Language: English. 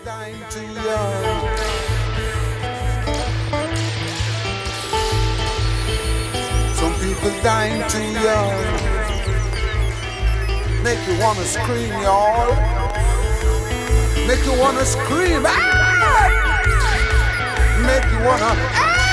dying too young. Some people dying too young. Make you wanna scream, y'all. Make you wanna scream. Ah! Make you wanna. Ah!